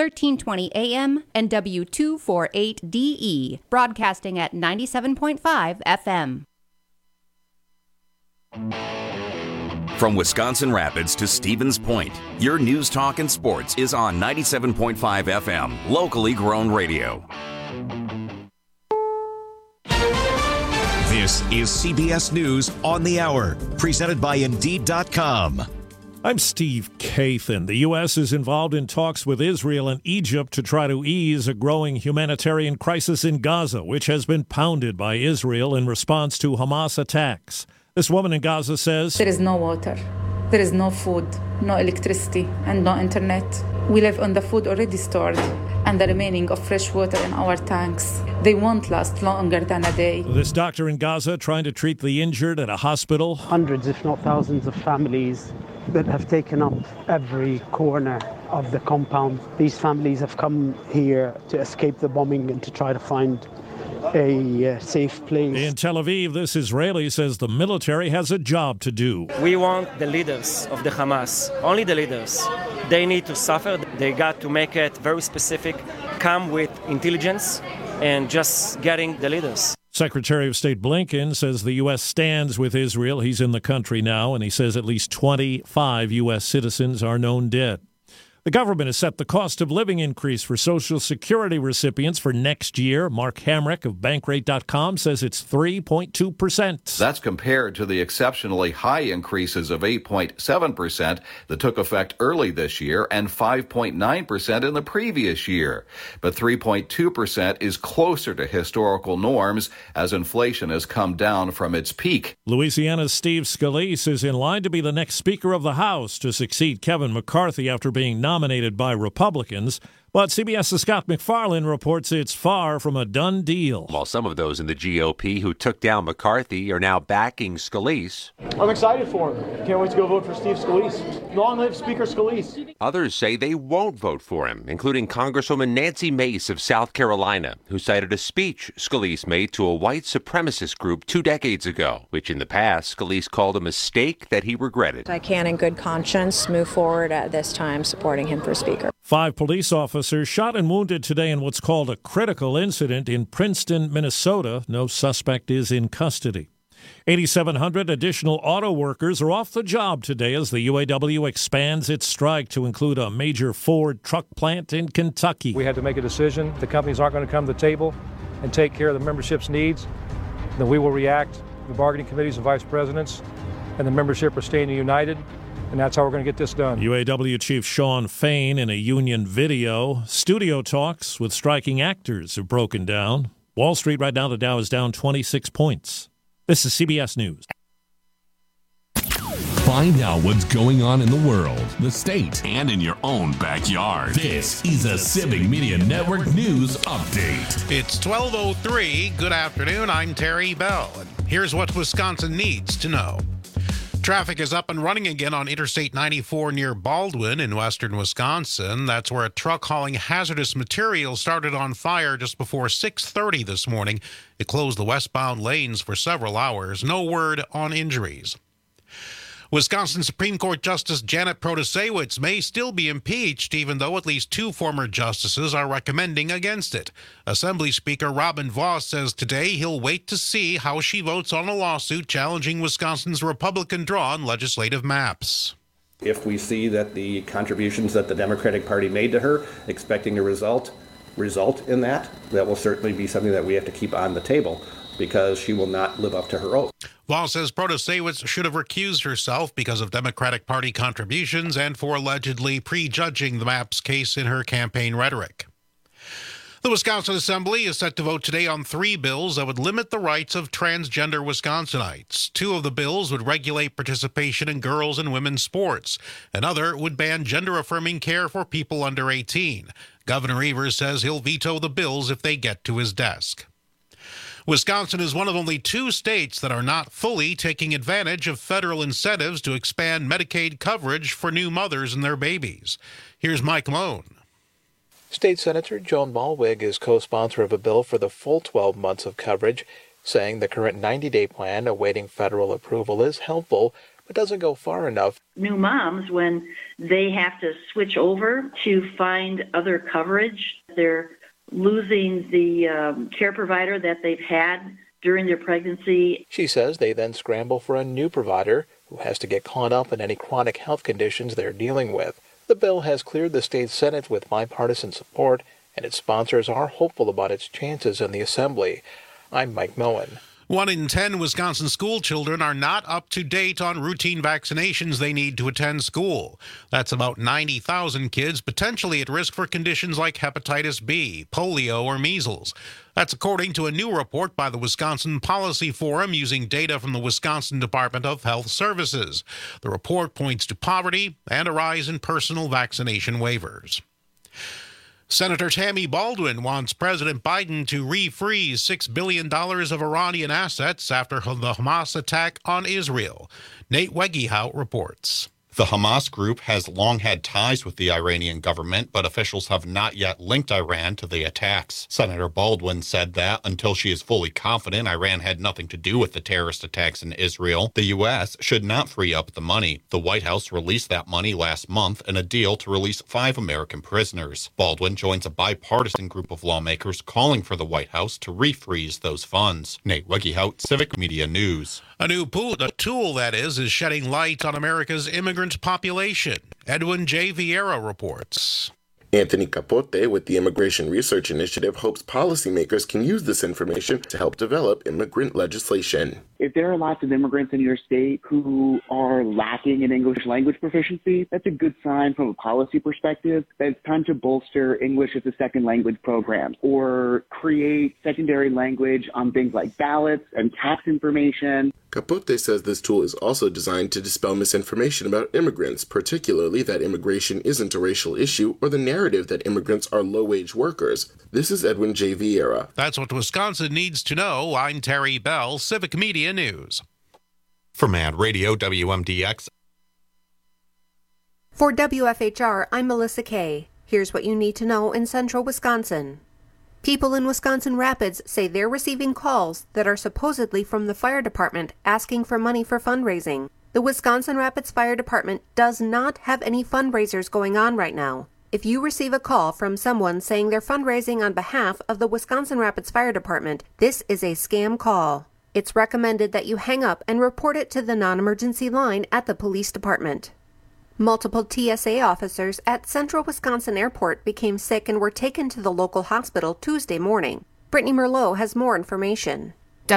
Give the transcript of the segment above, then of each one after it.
1320 AM and W248DE, broadcasting at 97.5 FM. From Wisconsin Rapids to Stevens Point, your news, talk, and sports is on 97.5 FM, locally grown radio. This is CBS News on the Hour, presented by Indeed.com. I'm Steve Kathan. The U.S. is involved in talks with Israel and Egypt to try to ease a growing humanitarian crisis in Gaza, which has been pounded by Israel in response to Hamas attacks. This woman in Gaza says, there is no water, there is no food, no electricity, and no internet. We live on the food already stored and the remaining of fresh water in our tanks. They won't last longer than a day. This doctor in Gaza trying to treat the injured at a hospital. Hundreds, if not thousands, of families that have taken up every corner of the compound. These families have come here to escape the bombing and to try to find a safe place. In Tel Aviv, this Israeli says the military has a job to do. We want the leaders of the Hamas, only the leaders. They need to suffer. They got to make it very specific, come with intelligence, and just getting the leaders. Secretary of State Blinken says the U.S. stands with Israel. He's in the country now, and he says at least 25 U.S. citizens are known dead. The government has set the cost of living increase for Social Security recipients for next year. Mark Hamrick of Bankrate.com says it's 3.2%. That's compared to the exceptionally high increases of 8.7% that took effect early this year and 5.9% in the previous year. But 3.2% is closer to historical norms as inflation has come down from its peak. Louisiana's Steve Scalise is in line to be the next Speaker of the House to succeed Kevin McCarthy after being nominated by Republicans. But CBS's Scott McFarlane reports it's far from a done deal. While some of those in the GOP who took down McCarthy are now backing Scalise. I'm excited for him. Can't wait to go vote for Steve Scalise. Long live Speaker Scalise. Others say they won't vote for him, including Congresswoman Nancy Mace of South Carolina, who cited a speech Scalise made to a white supremacist group 2 decades ago, which in the past Scalise called a mistake that he regretted. I can, in good conscience, move forward at this time supporting him for Speaker. 5 police officers shot and wounded today in what's called a critical incident in Princeton, Minnesota. No suspect is in custody. 8,700 additional auto workers are off the job today as the UAW expands its strike to include a major Ford truck plant in Kentucky. We had to make a decision. The companies aren't going to come to the table and take care of the membership's needs. Then we will react. The bargaining committees and vice presidents and the membership are staying united. And that's how we're going to get this done. UAW Chief Shawn Fain in a union video. Studio talks with striking actors have broken down. Wall Street right now, the Dow is down 26 points. This is CBS News. Find out what's going on in the world, the state, and in your own backyard. This is a Civic Media Network News Update. It's 12:03. Good afternoon. I'm Terry Bell. And here's what Wisconsin needs to know. Traffic is up and running again on Interstate 94 near Baldwin in western Wisconsin. That's where a truck hauling hazardous material started on fire just before 6:30 this morning. It closed the westbound lanes for several hours. No word on injuries. Wisconsin Supreme Court Justice Janet Protasewicz may still be impeached, even though at least 2 former justices are recommending against it. Assembly Speaker Robin Vos says today he'll wait to see how she votes on a lawsuit challenging Wisconsin's Republican-drawn legislative maps. If we see that the contributions that the Democratic Party made to her, expecting a result in that will certainly be something that we have to keep on the table, because she will not live up to her oath. Vos says Protasewicz should have recused herself because of Democratic Party contributions and for allegedly prejudging the MAPS case in her campaign rhetoric. The Wisconsin Assembly is set to vote today on 3 bills that would limit the rights of transgender Wisconsinites. 2 of the bills would regulate participation in girls' and women's sports. Another would ban gender-affirming care for people under 18. Governor Evers says he'll veto the bills if they get to his desk. Wisconsin is one of only 2 states that are not fully taking advantage of federal incentives to expand Medicaid coverage for new mothers and their babies. Here's Mike Lone. State Senator Joan Malwig is co-sponsor of a bill for the full 12 months of coverage, saying the current 90-day plan awaiting federal approval is helpful, but doesn't go far enough. New moms, when they have to switch over to find other coverage, they're losing the care provider that they've had during their pregnancy. She says they then scramble for a new provider who has to get caught up in any chronic health conditions they're dealing with. The bill has cleared the state Senate with bipartisan support, and its sponsors are hopeful about its chances in the Assembly. I'm Mike Moen. 1 in 10 Wisconsin school children are not up to date on routine vaccinations they need to attend school. That's about 90,000 kids potentially at risk for conditions like hepatitis B, polio, or measles. That's according to a new report by the Wisconsin Policy Forum using data from the Wisconsin Department of Health Services. The report points to poverty and a rise in personal vaccination waivers. Senator Tammy Baldwin wants President Biden to refreeze $6 billion of Iranian assets after the Hamas attack on Israel. Nate Wegehout reports. The Hamas group has long had ties with the Iranian government, but officials have not yet linked Iran to the attacks. Senator Baldwin said that until she is fully confident Iran had nothing to do with the terrorist attacks in Israel, the U.S. should not free up the money. The White House released that money last month in a deal to release 5 American prisoners. Baldwin joins a bipartisan group of lawmakers calling for the White House to refreeze those funds. Nate Wegehout, Civic Media News. A new tool that is shedding light on America's immigrant population. Edwin J. Vieira reports. Anthony Capote with the Immigration Research Initiative hopes policymakers can use this information to help develop immigrant legislation. If there are lots of immigrants in your state who are lacking in English language proficiency, that's a good sign from a policy perspective that it's time to bolster English as a second language programs or create secondary language on things like ballots and tax information. Capote says this tool is also designed to dispel misinformation about immigrants, particularly that immigration isn't a racial issue or the narrative that immigrants are low-wage workers. This is Edwin J. Vieira. That's what Wisconsin needs to know. I'm Terry Bell, Civic Media News. For Mad Radio, WMDX. For WFHR, I'm Melissa Kay. Here's what you need to know in central Wisconsin. People in Wisconsin Rapids say they're receiving calls that are supposedly from the fire department asking for money for fundraising. The Wisconsin Rapids Fire Department does not have any fundraisers going on right now. If you receive a call from someone saying they're fundraising on behalf of the Wisconsin Rapids Fire Department, this is a scam call. It's recommended that you hang up and report it to the non-emergency line at the police department. Multiple TSA officers at Central Wisconsin Airport became sick and were taken to the local hospital Tuesday morning. Brittany Merlot has more information.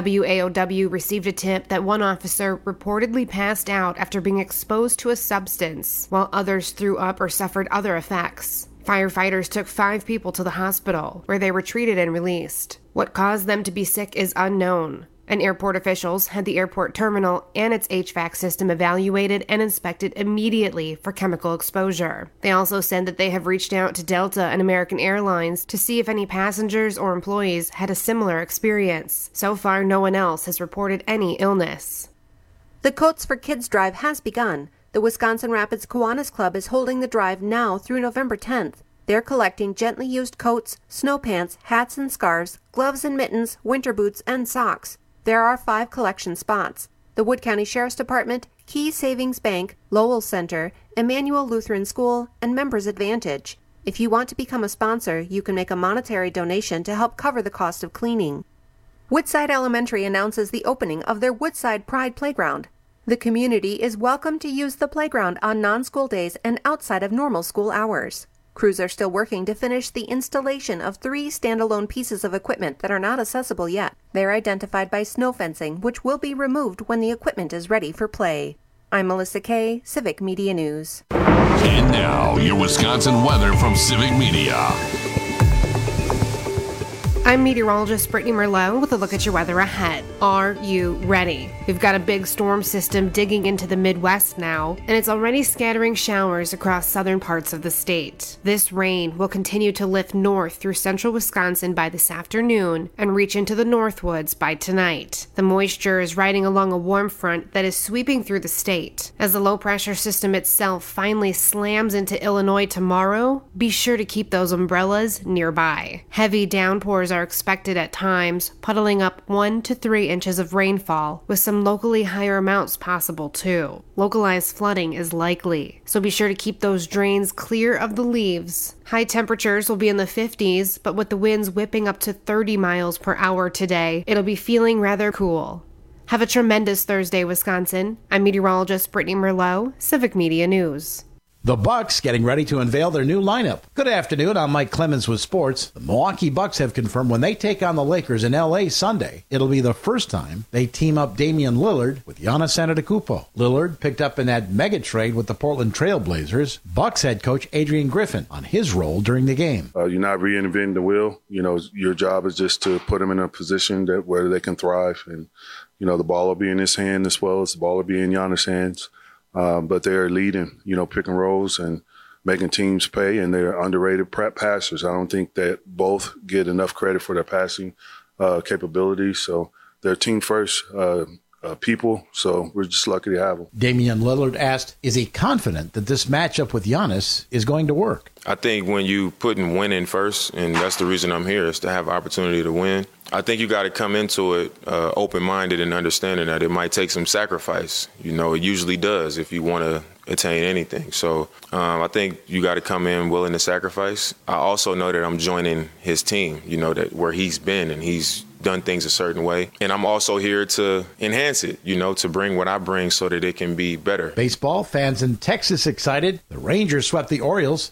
WAOW received a tip that one officer reportedly passed out after being exposed to a substance, while others threw up or suffered other effects. Firefighters took 5 people to the hospital, where they were treated and released. What caused them to be sick is unknown. And airport officials had the airport terminal and its HVAC system evaluated and inspected immediately for chemical exposure. They also said that they have reached out to Delta and American Airlines to see if any passengers or employees had a similar experience. So far, no one else has reported any illness. The Coats for Kids drive has begun. The Wisconsin Rapids Kiwanis Club is holding the drive now through November 10th. They're collecting gently used coats, snow pants, hats and scarves, gloves and mittens, winter boots, and socks. There are 5 collection spots. The Wood County Sheriff's Department, Key Savings Bank, Lowell Center, Emmanuel Lutheran School, and Members Advantage. If you want to become a sponsor, you can make a monetary donation to help cover the cost of cleaning. Woodside Elementary announces the opening of their Woodside Pride Playground. The community is welcome to use the playground on non-school days and outside of normal school hours. Crews are still working to finish the installation of 3 standalone pieces of equipment that are not accessible yet. They're identified by snow fencing, which will be removed when the equipment is ready for play. I'm Melissa Kay, Civic Media News. And now, your Wisconsin weather from Civic Media. I'm meteorologist Brittany Merlot with a look at your weather ahead. Are you ready? We've got a big storm system digging into the Midwest now, and it's already scattering showers across southern parts of the state. This rain will continue to lift north through central Wisconsin by this afternoon and reach into the Northwoods by tonight. The moisture is riding along a warm front that is sweeping through the state. As the low-pressure system itself finally slams into Illinois tomorrow, be sure to keep those umbrellas nearby. Heavy downpours are expected at times, puddling up 1 to 3 inches of rainfall, with some locally higher amounts possible too. Localized flooding is likely, so be sure to keep those drains clear of the leaves. High temperatures will be in the 50s, but with the winds whipping up to 30 miles per hour today, it'll be feeling rather cool. Have a tremendous Thursday, Wisconsin. I'm meteorologist Brittany Merlot, Civic Media News. The Bucks getting ready to unveil their new lineup. Good afternoon, I'm Mike Clemens with sports. The Milwaukee Bucks have confirmed when they take on the Lakers in L.A. Sunday, it'll be the first time they team up Damian Lillard with Giannis Antetokounmpo. Lillard picked up in that mega trade with the Portland Trail Blazers. Bucks head coach Adrian Griffin on his role during the game. You're not reinventing the wheel. Your job is just to put them in a position where they can thrive. And, the ball will be in his hand as well as the ball will be in Giannis' hands. But they're leading, pick and rolls and making teams pay, and they're underrated passers. I don't think that both get enough credit for their passing capabilities. So they're team first people, so we're just lucky to have them. Damian Lillard asked, is he confident that this matchup with Giannis is going to work? I think when you putting winning first, and that's the reason I'm here, is to have opportunity to win. I think you got to come into it open-minded and understanding that it might take some sacrifice. It usually does if you want to attain anything. So I think you got to come in willing to sacrifice. I also know that I'm joining his team, that where he's been and he's done things a certain way. And I'm also here to enhance it, to bring what I bring so that it can be better. Baseball fans in Texas excited. The Rangers swept the Orioles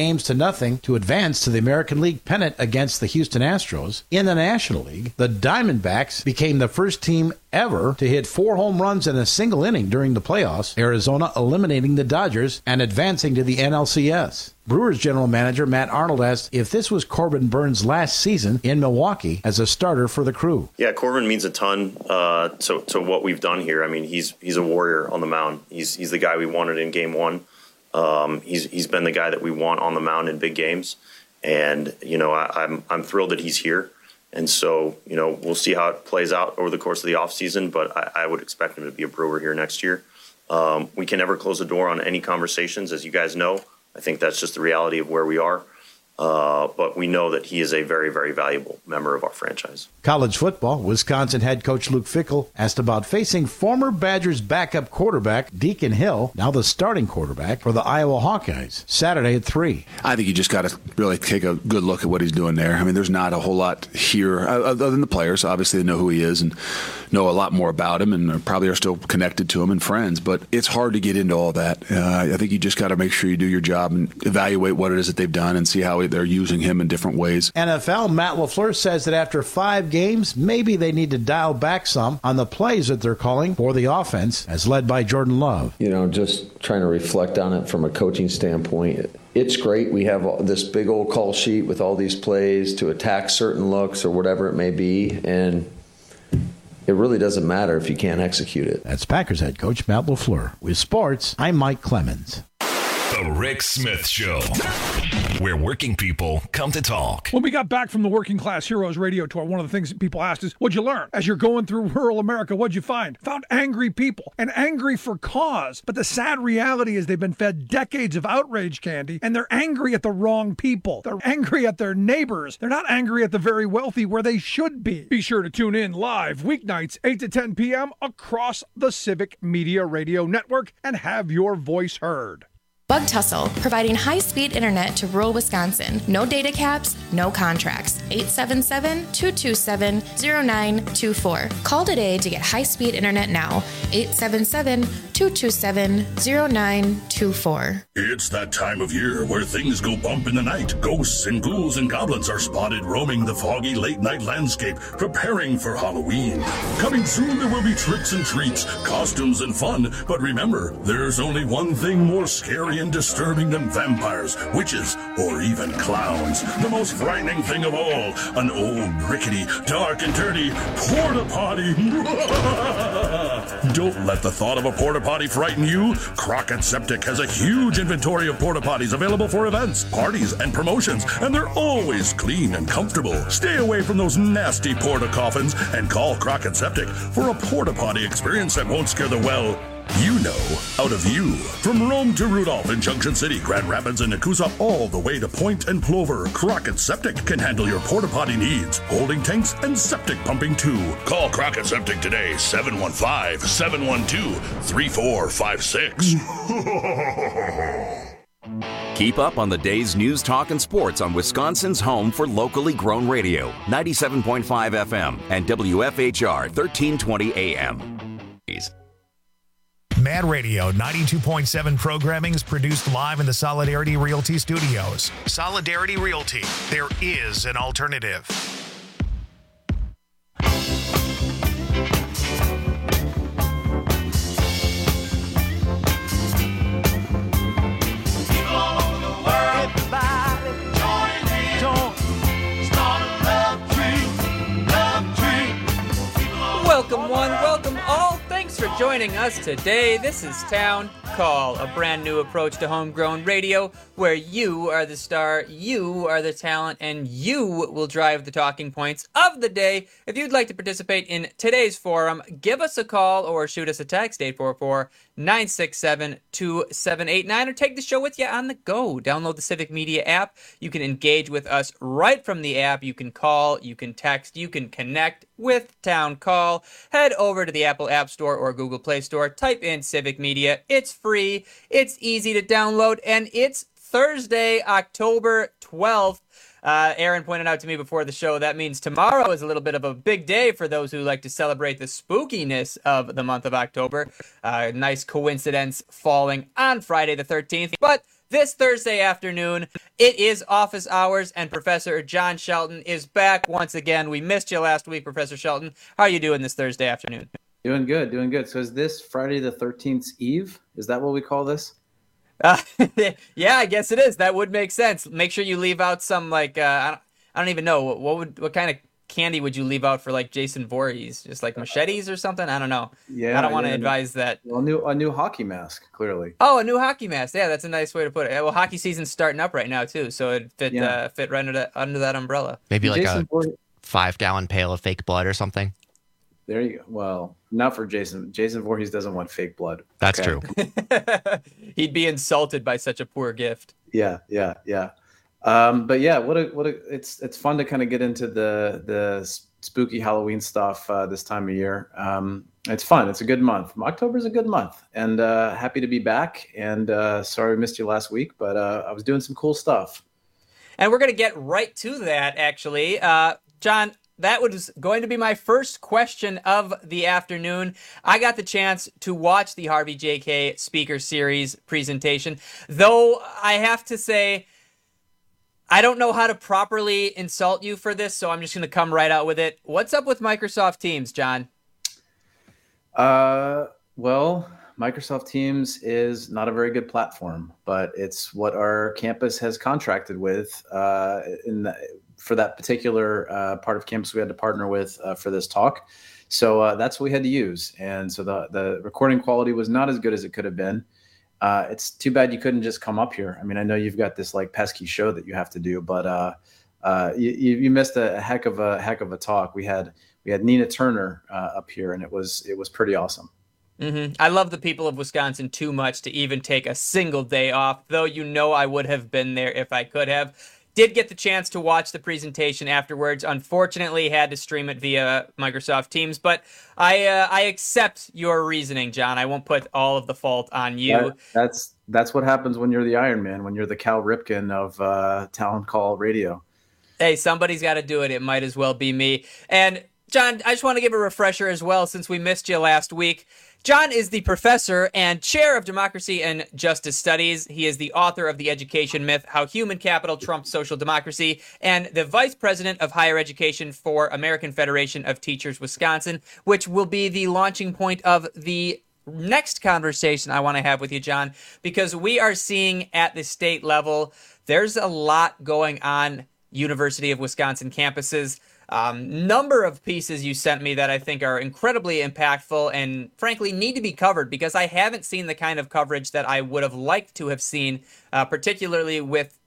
3-0 to advance to the American League pennant against the Houston Astros. In the National League, the Diamondbacks became the first team ever to hit 4 home runs in a single inning during the playoffs, Arizona eliminating the Dodgers and advancing to the NLCS. Brewers general manager Matt Arnold asked if this was Corbin Burns' last season in Milwaukee as a starter for the Crew. Yeah, Corbin means a ton to what we've done here. I mean, he's a warrior on the mound. He's the guy we wanted in Game 1. He's been the guy that we want on the mound in big games, and I'm thrilled that he's here. And so, we'll see how it plays out over the course of the offseason, but I would expect him to be a Brewer here next year. We can never close the door on any conversations, as you guys know. I think that's just the reality of where we are. But we know that he is a very, very valuable member of our franchise. College football, Wisconsin head coach Luke Fickell asked about facing former Badgers backup quarterback Deacon Hill, now the starting quarterback for the Iowa Hawkeyes, Saturday at 3. I think you just got to really take a good look at what he's doing there. I mean, there's not a whole lot here other than the players. Obviously, they know who he is and know a lot more about him and probably are still connected to him and friends. But it's hard to get into all that. I think you just got to make sure you do your job and evaluate what it is that they've done and see how they're using him in different ways. NFL, Matt LaFleur says that after 5 games, maybe they need to dial back some on the plays that they're calling for the offense, as led by Jordan Love. Just trying to reflect on it from a coaching standpoint. It's great. We have this big old call sheet with all these plays to attack certain looks or whatever it may be, and it really doesn't matter if you can't execute it. That's Packers head coach Matt LaFleur. With sports, I'm Mike Clemens. The Rick Smith Show, where working people come to talk. When we got back from the Working Class Heroes radio tour, one of the things that people asked is, what'd you learn? As you're going through rural America, what'd you find? Found angry people, and angry for cause. But the sad reality is they've been fed decades of outrage candy, and they're angry at the wrong people. They're angry at their neighbors. They're not angry at the very wealthy where they should be. Be sure to tune in live weeknights 8 to 10 p.m. across the Civic Media Radio Network and have your voice heard. Bug Tussle, providing high-speed internet to rural Wisconsin. No data caps, no contracts. 877-227-0924. Call today to get high-speed internet now. 877-227-0924. It's that time of year where things go bump in the night. Ghosts and ghouls and goblins are spotted roaming the foggy late-night landscape, preparing for Halloween. Coming soon, there will be tricks and treats, costumes and fun. But remember, there's only one thing more scary and disturbing than vampires, witches, or even clowns. The most frightening thing of all, an old, rickety, dark and dirty porta potty. Don't let the thought of a porta potty frighten you. Crockett Septic has a huge inventory of porta potties available for events, parties, and promotions, and they're always clean and comfortable. Stay away from those nasty porta coffins and call Crockett Septic for a porta potty experience that won't scare the, well, You know, out of you. From Rome to Rudolph in Junction City, Grand Rapids, and Nakusa, all the way to Point and Plover, Crockett Septic can handle your porta potty needs, holding tanks, and septic pumping too. Call Crockett Septic today, 715-712-3456. Keep up on the day's news, talk, and sports on Wisconsin's home for locally grown radio, 97.5 FM and WFHR 1320 AM. Mad Radio 92.7 programming is produced live in the Solidarity Realty Studios. Solidarity Realty, there is an alternative. Welcome one, welcome all. Thanks for joining us today. This is Town Call, a brand new approach to homegrown radio where you are the star, you are the talent, and you will drive the talking points of the day. If you'd like to participate in today's forum, give us a call or shoot us a text, 844-967-2789, or take the show with you on the go. Download the Civic Media app. You can engage with us right from the app. You can call, you can text, you can connect with Town Call. Head over to the Apple App Store or Google Play Store. Type in Civic Media. It's free, it's easy to download, and it's Thursday, October 12th. Aaron pointed out to me before the show that means tomorrow is a little bit of a big day for those who like to celebrate the spookiness of the month of October. Nice coincidence falling on Friday the 13th. But this Thursday afternoon, it is office hours, and Professor John Shelton is back once again. We missed you last week, Professor Shelton. How are you doing this Thursday afternoon? Doing good, doing good. So is this Friday the 13th Eve? Is that what we call this? Yeah, I guess it is. That would make sense. Make sure you leave out some, like, I don't even know. What kind of candy would you leave out for, like, Jason Voorhees? Just like machetes or something? I don't know. Yeah, I don't want to advise that. Well, a new hockey mask, clearly. Oh, a new hockey mask. Yeah, that's a nice way to put it. Well, hockey season's starting up right now, too, so it'd fit right under that umbrella. Maybe like Jason 5-gallon pail of fake blood or something. There you go. Well, not for Jason. Jason Voorhees doesn't want fake blood. That's true. He'd be insulted by such a poor gift. Yeah. But yeah, it's fun to kind of get into the spooky Halloween stuff this time of year. It's fun. It's a good month. October's a good month, and happy to be back. And sorry I missed you last week, but I was doing some cool stuff. And we're going to get right to that, actually. John, that was going to be my first question of the afternoon. I got the chance to watch the Harvey J.K. Speaker Series presentation, though I have to say, I don't know how to properly insult you for this, so I'm just going to come right out with it. What's up with Microsoft Teams, John? Well, Microsoft Teams is not a very good platform, but it's what our campus has contracted with for that particular part of campus we had to partner with for this talk. So that's what we had to use. And so the recording quality was not as good as it could have been. It's too bad you couldn't just come up here. I mean, I know you've got this like pesky show that you have to do, but you missed a heck of a talk. We had Nina Turner up here, and it was pretty awesome. Mm-hmm. I love the people of Wisconsin too much to even take a single day off, though I would have been there if I could have. Did get the chance to watch the presentation afterwards. Unfortunately, had to stream it via Microsoft Teams, but I accept your reasoning, John. I won't put all of the fault on you. That's what happens when you're the Iron Man, when you're the Cal Ripken of Town Call Radio. Hey, somebody's got to do it. It might as well be me. And John, I just want to give a refresher as well, since we missed you last week. John is the professor and chair of Democracy and Justice Studies. He is the author of The Education Myth, How Human Capital Trumped Social Democracy, and the vice president of higher education for American Federation of Teachers Wisconsin, which will be the launching point of the next conversation I want to have with you, John, because we are seeing at the state level, there's a lot going on University of Wisconsin campuses. Number of pieces you sent me that I think are incredibly impactful and frankly need to be covered, because I haven't seen the kind of coverage that I would have liked to have seen, particularly with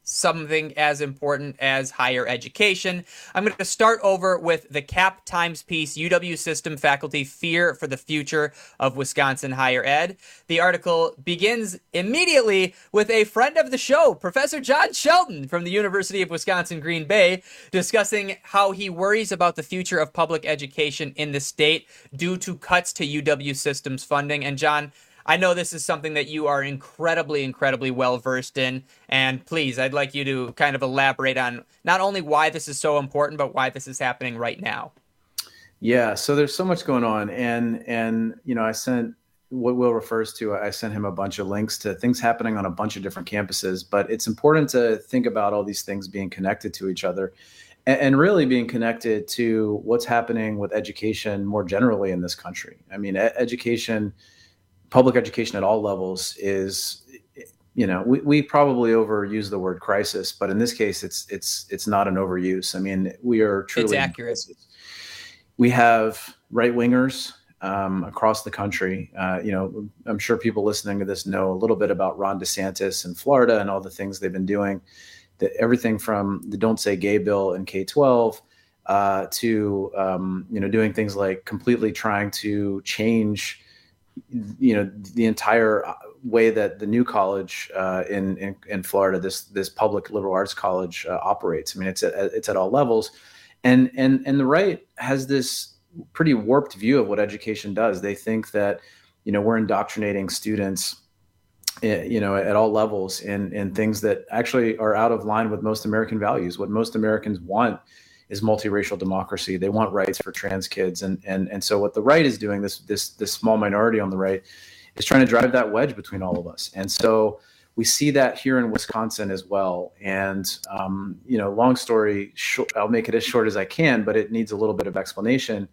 something as important as higher education. I'm going to start over with the Cap Times piece, UW System Faculty Fear for the Future of Wisconsin Higher Ed. The article begins immediately with a friend of the show, Professor John Shelton from the University of Wisconsin-Green Bay, discussing how he worries about the future of public education in the state due to cuts to UW System's funding. And John, I know this is something that you are incredibly well versed in, and please, I'd like you to kind of elaborate on not only why this is so important, but why this is happening right now. Yeah, so there's so much going on, and I sent what Will refers to. I sent him a bunch of links to things happening on a bunch of different campuses, but it's important to think about all these things being connected to each other, and really being connected to what's happening with education more generally in this country. I mean, education. Public education at all levels is, we probably overuse the word crisis, but in this case, it's not an overuse. I mean, we are truly it's accurate. We have right wingers across the country. I'm sure people listening to this know a little bit about Ron DeSantis in Florida and all the things they've been doing. Everything from the Don't Say Gay bill in K-12 to doing things like completely trying to change the entire way that the new college in Florida, this public liberal arts college operates. I mean, it's at all levels, and the right has this pretty warped view of what education does. They think that we're indoctrinating students, at all levels in things that actually are out of line with most American values. What most Americans want is multiracial democracy. They want rights for trans kids. And so what the right is doing, this small minority on the right, is trying to drive that wedge between all of us. And so we see that here in Wisconsin as well. And, long story short, I'll make it as short as I can, but it needs a little bit of explanation.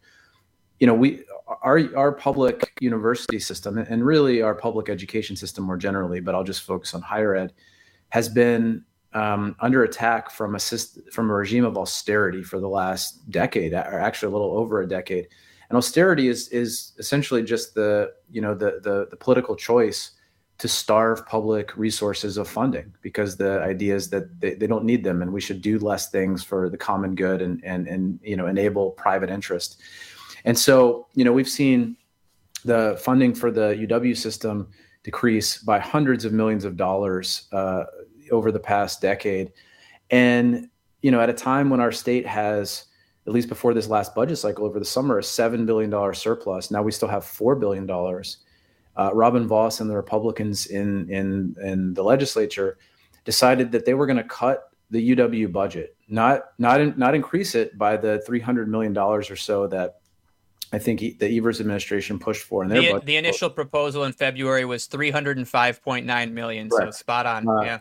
Our public university system, and really our public education system more generally, but I'll just focus on higher ed, has been under attack from a regime of austerity for the last decade, or actually a little over a decade. And austerity is essentially just the political choice to starve public resources of funding, because the idea is that they don't need them and we should do less things for the common good and enable private interest. And so, we've seen the funding for the UW system decrease by hundreds of millions of dollars over the past decade. And, at a time when our state has, at least before this last budget cycle over the summer, a $7 billion surplus. Now we still have $4 billion. Robin Vos and the Republicans in the legislature decided that they were going to cut the UW budget, not increase it by the $300 million or so that I think the Evers administration pushed for in their budget. The initial proposal in February was $305.9 million. Right. So spot on. Yeah.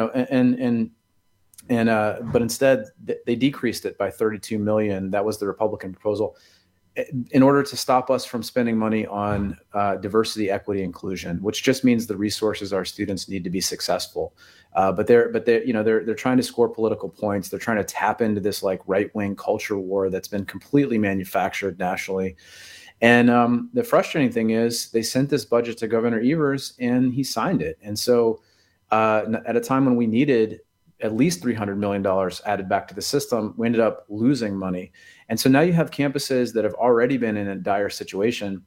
But instead they decreased it by $32 million. That was the Republican proposal, in order to stop us from spending money on diversity, equity, inclusion, which just means the resources our students need to be successful. But they're trying to score political points. They're trying to tap into this like right-wing culture war that's been completely manufactured nationally. And the frustrating thing is they sent this budget to Governor Evers and he signed it. And so at a time when we needed at least $300 million added back to the system, we ended up losing money. And so now you have campuses that have already been in a dire situation.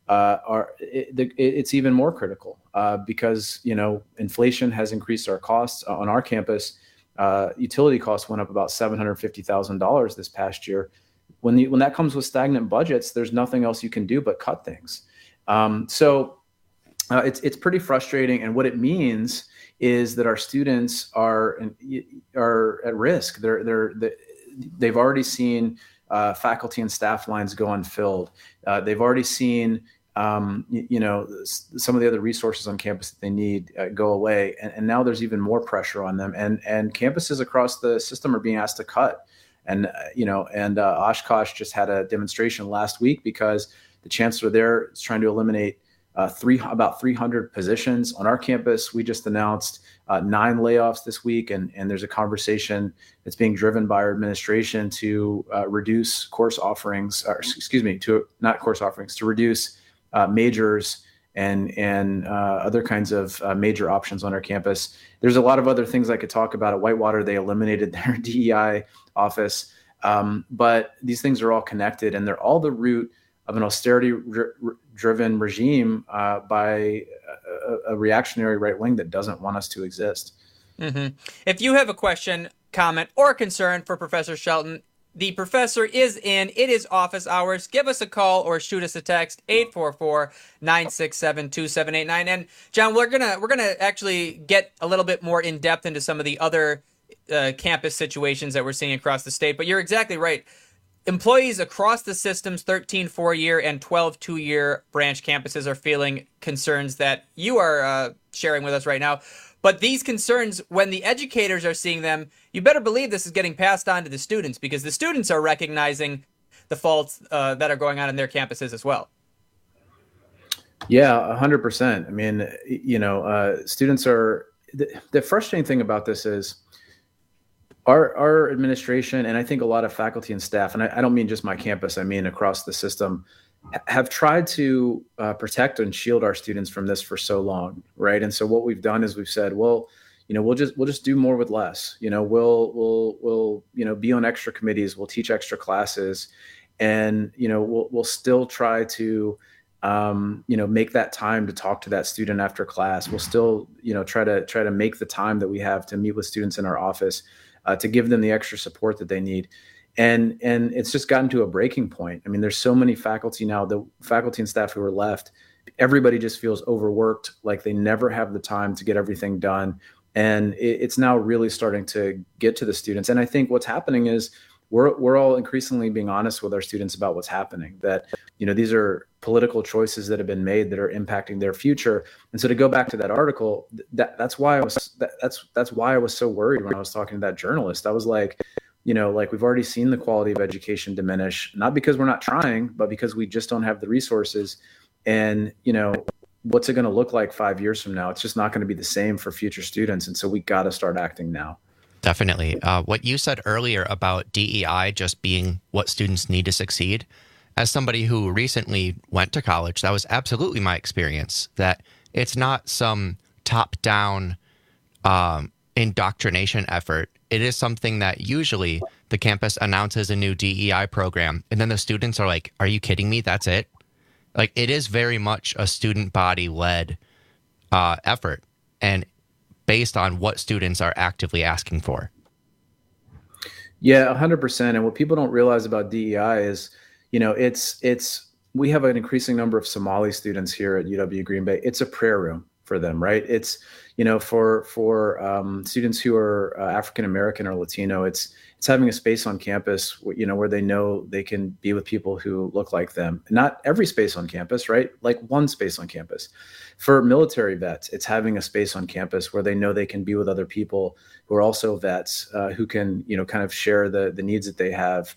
It's even more critical because, inflation has increased our costs on our campus. Utility costs went up about $750,000 this past year. When that comes with stagnant budgets, there's nothing else you can do but cut things. So it's pretty frustrating. And what it means is that our students are at risk. They've already seen faculty and staff lines go unfilled. They've already seen some of the other resources on campus that they need go away, and now there's even more pressure on them. And campuses across the system are being asked to cut. And Oshkosh just had a demonstration last week because the chancellor there is trying to eliminate about 300 positions on our campus. We just announced 9 layoffs this week, and there's a conversation that's being driven by our administration to reduce course offerings, to reduce majors and other kinds of major options on our campus. There's a lot of other things I could talk about. At Whitewater, they eliminated their DEI office, but these things are all connected, and they're all the root of an austerity-driven regime by a reactionary right wing that doesn't want us to exist. Mm-hmm. If you have a question, comment, or concern for Professor Shelton, the professor is in. It is office hours. Give us a call or shoot us a text, 844-967-2789. And John, we're gonna actually get a little bit more in depth into some of the other campus situations that we're seeing across the state. But you're exactly right. Employees across the system's 13 4-year and 12 2-year branch campuses are feeling concerns that you are sharing with us right now. But these concerns, when the educators are seeing them, you better believe this is getting passed on to the students, because the students are recognizing the faults that are going on in their campuses as well. Yeah, 100%. I mean, students are the frustrating thing about this is our administration, and I think a lot of faculty and staff, and I don't mean just my campus, I mean across the system, have tried to protect and shield our students from this for so long, right? And so what we've done is we've said, well, we'll just do more with less. We'll be on extra committees, we'll teach extra classes, and we'll still try to make that time to talk to that student after class. We'll still try to make the time that we have to meet with students in our office to give them the extra support that they need. And it's just gotten to a breaking point. I mean, there's so many faculty now, the faculty and staff who are left, everybody just feels overworked, like they never have the time to get everything done. And it's now really starting to get to the students. And I think what's happening is we're all increasingly being honest with our students about what's happening, that, these are political choices that have been made that are impacting their future. And so to go back to that article, that's why I was so worried when I was talking to that journalist. I was like, we've already seen the quality of education diminish, not because we're not trying, but because we just don't have the resources. And, what's it going to look like 5 years from now? It's just not going to be the same for future students. And so we got to start acting now. Definitely. What you said earlier about DEI just being what students need to succeed, as somebody who recently went to college, that was absolutely my experience, that it's not some top-down indoctrination effort. It is something that usually the campus announces a new DEI program, and then the students are like, are you kidding me? That's it? Like, it is very much a student body-led effort, and based on what students are actively asking for. Yeah, 100%. And what people don't realize about DEI is, we have an increasing number of Somali students here at UW Green Bay. It's a prayer room for them, right? It's, for students who are African American or Latino, it's having a space on campus, where they know they can be with people who look like them. Not every space on campus, right? Like one space on campus. For military vets, it's having a space on campus where they know they can be with other people who are also vets, who can, kind of share the needs that they have,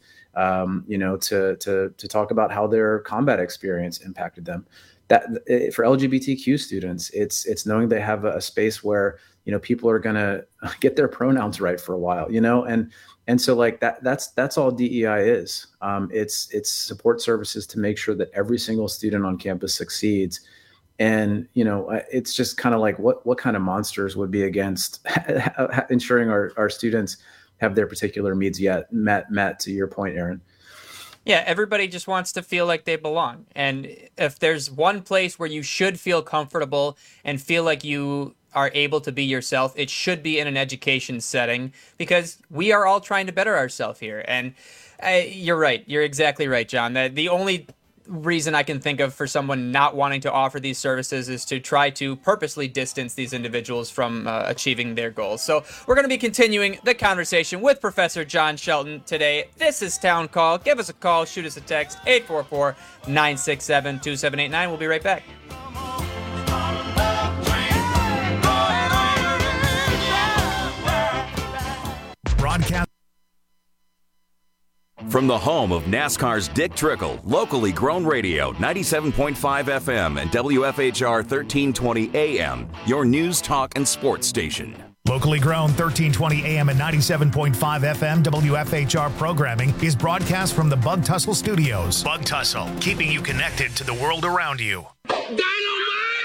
to talk about how their combat experience impacted them. That for LGBTQ students, it's knowing they have a space where, people are going to get their pronouns right for a while, and so like that's all DEI is. It's support services to make sure that every single student on campus succeeds. And, it's just kind of like what kind of monsters would be against ensuring our students have their particular needs met, to your point, Aaron. Yeah, everybody just wants to feel like they belong. And if there's one place where you should feel comfortable and feel like you are able to be yourself, it should be in an education setting, because we are all trying to better ourselves here. And you're right. You're exactly right, John. The only reason I can think of for someone not wanting to offer these services is to try to purposely distance these individuals from achieving their goals. So we're going to be continuing the conversation with Professor John Shelton today. This is Town Call. Give us a call, shoot us a text, 844-967-2789. We'll be right back. Broadcast from the home of NASCAR's Dick Trickle, locally grown radio, 97.5 FM and WFHR 1320 AM, your news, talk, and sports station. Locally grown 1320 AM and 97.5 FM WFHR programming is broadcast from the Bug Tussle Studios. Bug Tussle, keeping you connected to the world around you. Dynamite!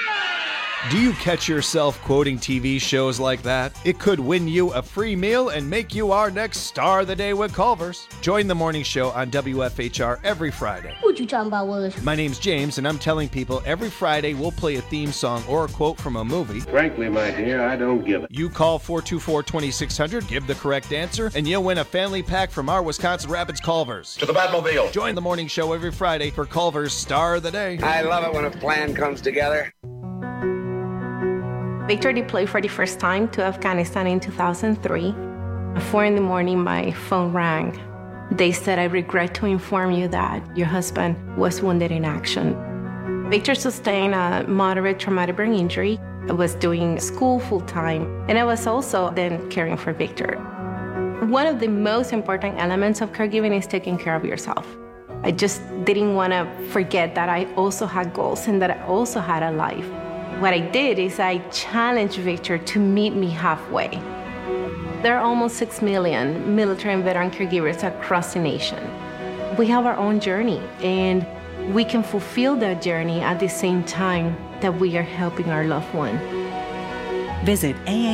Do you catch yourself quoting TV shows like that? It could win you a free meal and make you our next star of the day with Culver's. Join the morning show on WFHR every Friday. What you talking about, Willis? My name's James, and I'm telling people every Friday we'll play a theme song or a quote from a movie. Frankly, my dear, I don't give it. You call 424-2600, give the correct answer, and you'll win a family pack from our Wisconsin Rapids Culver's. To the Batmobile. Join the morning show every Friday for Culver's Star of the Day. I love it when a plan comes together. Victor deployed for the first time to Afghanistan in 2003. At 4 a.m, my phone rang. They said, "I regret to inform you that your husband was wounded in action." Victor sustained a moderate traumatic brain injury. I was doing school full-time, and I was also then caring for Victor. One of the most important elements of caregiving is taking care of yourself. I just didn't want to forget that I also had goals and that I also had a life. What I did is I challenged Victor to meet me halfway. There are almost 6 million military and veteran caregivers across the nation. We have our own journey, and we can fulfill that journey at the same time that we are helping our loved one. Visit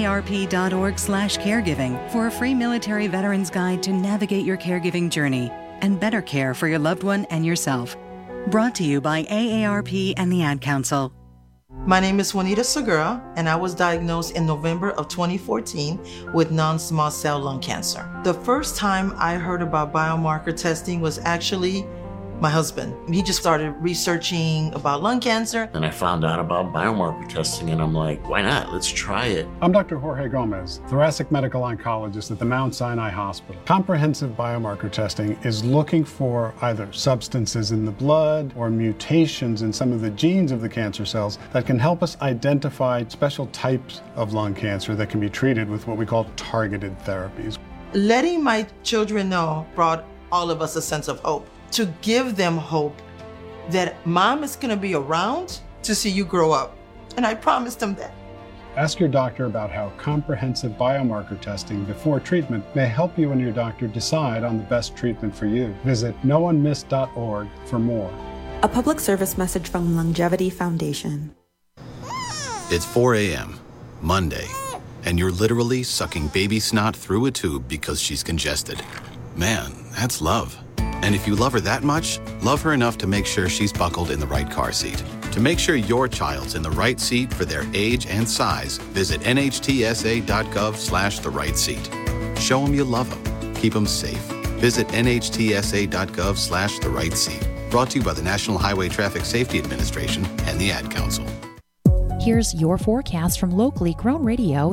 aarp.org/caregiving for a free military veterans guide to navigate your caregiving journey and better care for your loved one and yourself. Brought to you by AARP and the Ad Council. My name is Juanita Segura, and I was diagnosed in November of 2014 with non-small cell lung cancer. The first time I heard about biomarker testing was actually my husband. He just started researching about lung cancer. And I found out about biomarker testing, and I'm like, why not? Let's try it. I'm Dr. Jorge Gomez, thoracic medical oncologist at the Mount Sinai Hospital. Comprehensive biomarker testing is looking for either substances in the blood or mutations in some of the genes of the cancer cells that can help us identify special types of lung cancer that can be treated with what we call targeted therapies. Letting my children know brought all of us a sense of hope. To give them hope that mom is going to be around to see you grow up. And I promised them that. Ask your doctor about how comprehensive biomarker testing before treatment may help you and your doctor decide on the best treatment for you. Visit noonemiss.org for more. A public service message from Longevity Foundation. It's 4 a.m., Monday, and you're literally sucking baby snot through a tube because she's congested. Man, that's love. And if you love her that much, love her enough to make sure she's buckled in the right car seat. To make sure your child's in the right seat for their age and size, visit nhtsa.gov/the right seat. Show them you love them. Keep them safe. Visit nhtsa.gov/the right seat. Brought to you by the National Highway Traffic Safety Administration and the Ad Council. Here's your forecast from locally grown radio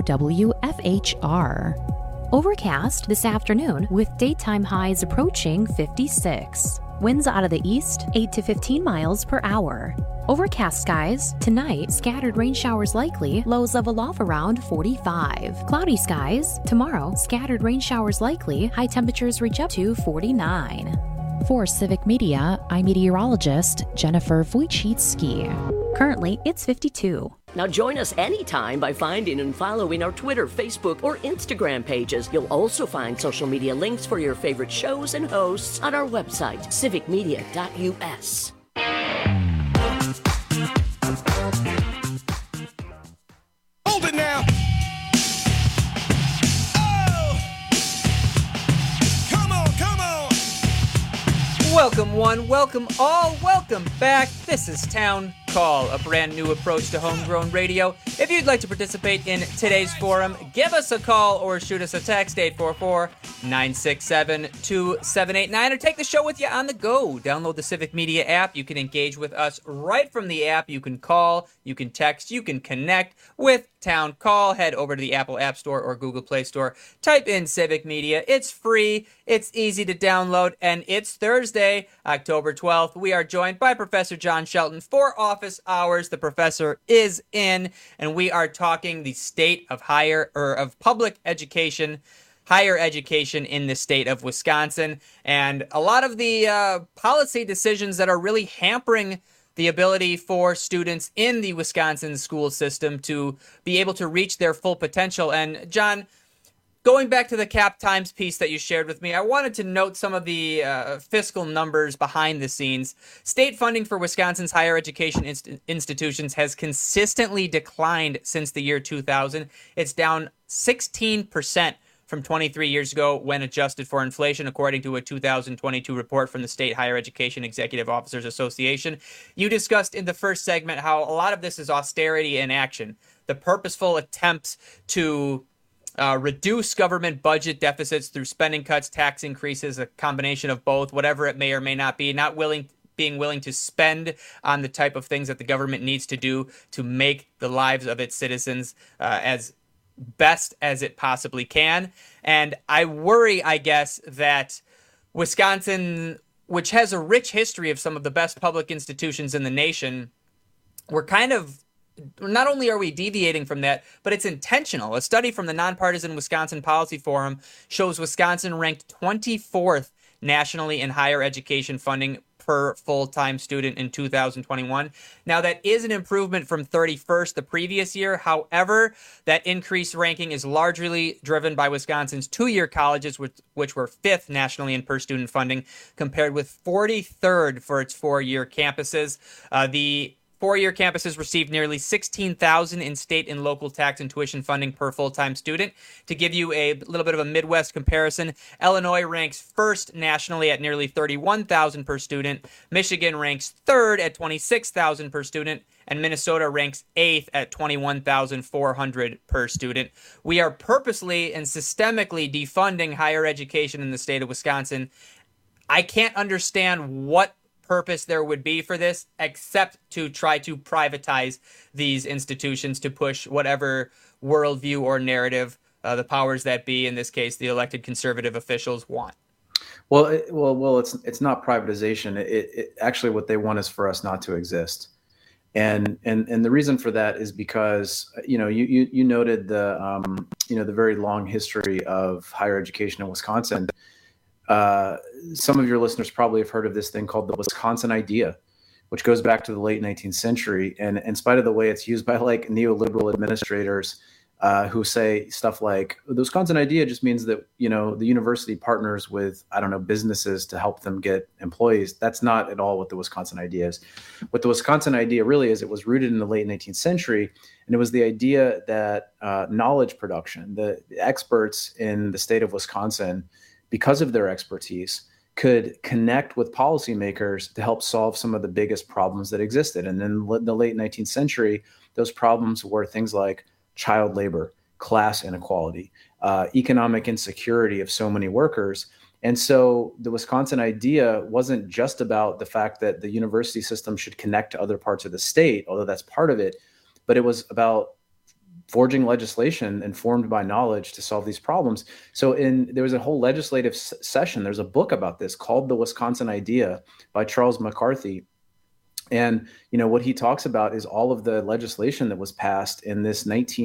WFHR. Overcast this afternoon with daytime highs approaching 56. Winds out of the east, 8 to 15 miles per hour. Overcast skies. Tonight, scattered rain showers likely, lows level off around 45. Cloudy skies. Tomorrow, scattered rain showers likely, high temperatures reach up to 49. For Civic Media, I'm meteorologist Jennifer Wojcicki. Currently, it's 52. Now join us anytime by finding and following our Twitter, Facebook, or Instagram pages. You'll also find social media links for your favorite shows and hosts on our website, civicmedia.us. Hold it now. Welcome one, welcome all, welcome back. This is Town Call, a brand new approach to homegrown radio. If you'd like to participate in today's forum, give us a call or shoot us a text, 844-967-2789, or take the show with you on the go. Download the Civic Media app. You can engage with us right from the app. You can call, you can text, you can connect with Town Call. Head over to the Apple App Store or Google Play Store. Type in Civic Media. It's free, it's easy to download, and it's Thursday, October 12th. We are joined by Professor John Shelton for Office Hours. The professor is in, and we are talking the state of public education, higher education in the state of Wisconsin, and a lot of the policy decisions that are really hampering the ability for students in the Wisconsin school system to be able to reach their full potential. And John, Going back to the Cap Times piece that you shared with me, I wanted to note some of the fiscal numbers behind the scenes. State funding for Wisconsin's higher education institutions has consistently declined since the year 2000. It's down 16% from 23 years ago when adjusted for inflation, according to a 2022 report from the State Higher Education Executive Officers Association. You discussed in the first segment how a lot of this is austerity in action, the purposeful attempts to reduce government budget deficits through spending cuts, tax increases, a combination of both, whatever it may or may not be, being willing to spend on the type of things that the government needs to do to make the lives of its citizens as best as it possibly can. And I worry, I guess, that Wisconsin, which has a rich history of some of the best public institutions in the nation, not only are we deviating from that, but it's intentional. A study from the Nonpartisan Wisconsin Policy Forum shows Wisconsin ranked 24th nationally in higher education funding per full-time student in 2021. Now, that is an improvement from 31st the previous year. However, that increased ranking is largely driven by Wisconsin's two-year colleges, which were 5th nationally in per-student funding, compared with 43rd for its four-year campuses. The four-year campuses received nearly $16,000 in state and local tax and tuition funding per full-time student. To give you a little bit of a Midwest comparison, Illinois ranks first nationally at nearly $31,000 per student. Michigan ranks third at $26,000 per student. And Minnesota ranks 8th at $21,400 per student. We are purposely and systemically defunding higher education in the state of Wisconsin. I can't understand what purpose there would be for this except to try to privatize these institutions to push whatever worldview or narrative the powers that be, in this case the elected conservative officials, want. Well, it's not privatization. It actually, what they want is for us not to exist. And the reason for that is because, you noted the very long history of higher education in Wisconsin. Some of your listeners probably have heard of this thing called the Wisconsin Idea, which goes back to the late 19th century. And in spite of the way it's used by like neoliberal administrators who say stuff like the Wisconsin Idea just means that, the university partners with, businesses to help them get employees. That's not at all what the Wisconsin Idea is. What the Wisconsin Idea really is, it was rooted in the late 19th century. And it was the idea that knowledge production, the experts in the state of Wisconsin, because of their expertise, could connect with policymakers to help solve some of the biggest problems that existed. And in the late 19th century, those problems were things like child labor, class inequality, economic insecurity of so many workers. And so the Wisconsin Idea wasn't just about the fact that the university system should connect to other parts of the state, although that's part of it, but it was about forging legislation informed by knowledge to solve these problems. So there was a whole legislative session. There's a book about this called The Wisconsin Idea by Charles McCarthy. And, what he talks about is all of the legislation that was passed in this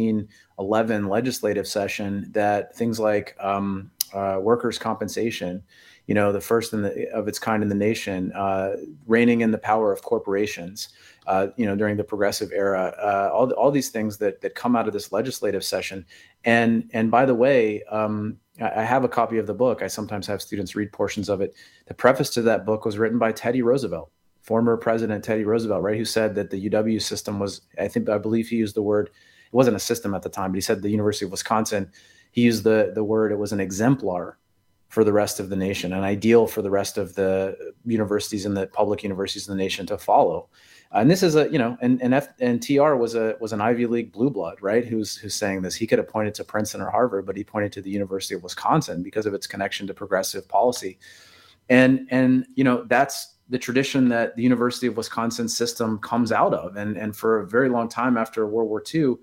1911 legislative session, that things like workers' compensation, the first of its kind in the nation, reining in the power of corporations, during the progressive era, all these things that come out of this legislative session. And by the way, I have a copy of the book. I sometimes have students read portions of it. The preface to that book was written by Teddy Roosevelt, former President Teddy Roosevelt, right? Who said that the UW system was, I believe he used the word, it wasn't a system at the time, but he said the University of Wisconsin, he used the word, it was an exemplar for the rest of the nation, an ideal for the rest of the universities and the public universities in the nation to follow. And this is and TR was an Ivy League blue blood, right? Who's saying this. He could have pointed to Princeton or Harvard, but he pointed to the University of Wisconsin because of its connection to progressive policy. And that's the tradition that the University of Wisconsin system comes out of. And for a very long time after World War II,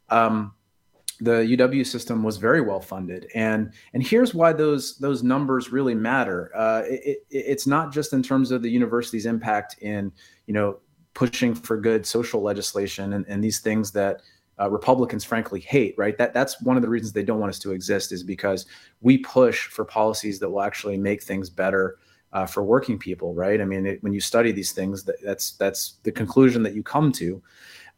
the UW system was very well funded. And here's why those numbers really matter. It's not just in terms of the university's impact in, pushing for good social legislation and these things that Republicans frankly hate, right? That's one of the reasons they don't want us to exist, is because we push for policies that will actually make things better for working people, right? I mean, when you study these things, that's the conclusion that you come to.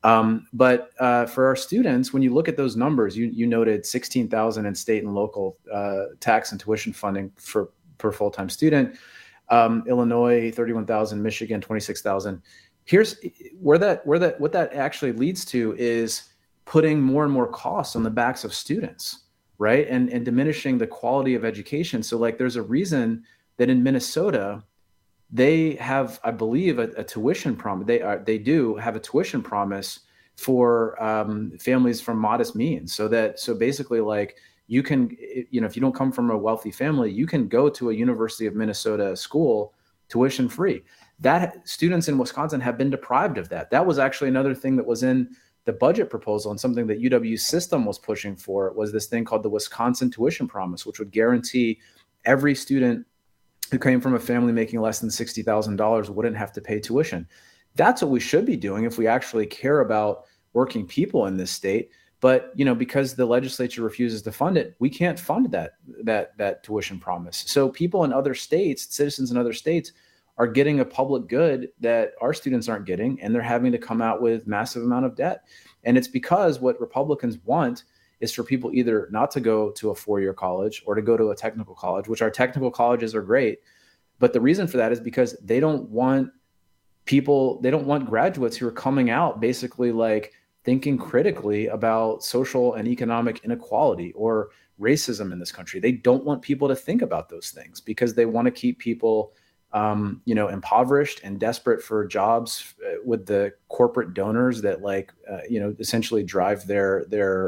But for our students, when you look at those numbers, you noted $16,000 in state and local tax and tuition funding per full-time student. Illinois, $31,000, Michigan, $26,000. Here's what that actually leads to is putting more and more costs on the backs of students, right? And diminishing the quality of education. So like there's a reason that in Minnesota, they have, I believe, a tuition promise. They do have a tuition promise for families from modest means. So basically, like you can, if you don't come from a wealthy family, you can go to a University of Minnesota school tuition free. That students in Wisconsin have been deprived of that. That was actually another thing that was in the budget proposal, and something that UW's system was pushing for was this thing called the Wisconsin Tuition Promise, which would guarantee every student who came from a family making less than $60,000 wouldn't have to pay tuition. That's what we should be doing if we actually care about working people in this state. But because the legislature refuses to fund it, we can't fund that tuition promise. So people in other states, citizens in other states, are getting a public good that our students aren't getting, and they're having to come out with massive amount of debt. And it's because what Republicans want is for people either not to go to a four-year college or to go to a technical college, which our technical colleges are great. But the reason for that is because they don't want graduates who are coming out basically like thinking critically about social and economic inequality or racism in this country. They don't want people to think about those things because they want to keep people impoverished and desperate for jobs with the corporate donors that essentially drive their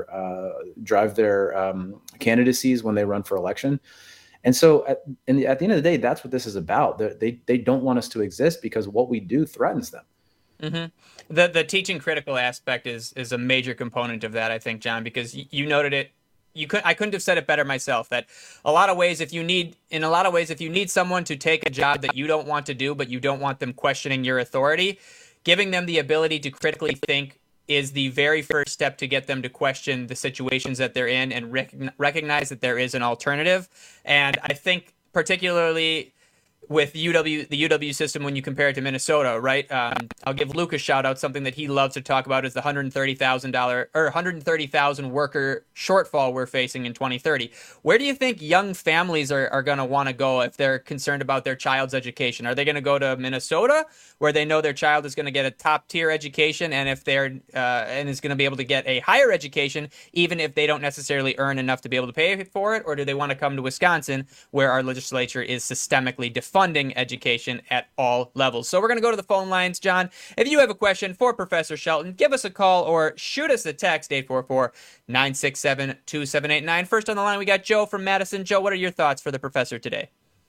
candidacies when they run for election. And so at the end of the day, that's what this is about. They don't want us to exist because what we do threatens them. Mm-hmm. The teaching critical aspect is a major component of that, I think, John, because you noted it. I couldn't have said it better myself, that in a lot of ways, if you need someone to take a job that you don't want to do, but you don't want them questioning your authority, giving them the ability to critically think is the very first step to get them to question the situations that they're in and recognize that there is an alternative. And I think particularly with the UW system, when you compare it to Minnesota, right? I'll give Luke a shout out. Something that he loves to talk about is the $130,000 worker shortfall we're facing in 2030. Where do you think young families are going to want to go if they're concerned about their child's education? Are they going to go to Minnesota, where they know their child is going to get a top tier education, and if they're and is going to be able to get a higher education, even if they don't necessarily earn enough to be able to pay for it? Or do they want to come to Wisconsin, where our legislature is systemically funding education at all levels? So we're going to go to the phone lines, John. If you have a question for Professor Shelton, give us a call or shoot us a text, 844-967-2789. First on the line, we got Joe from Madison. Joe, what are your thoughts for the professor today?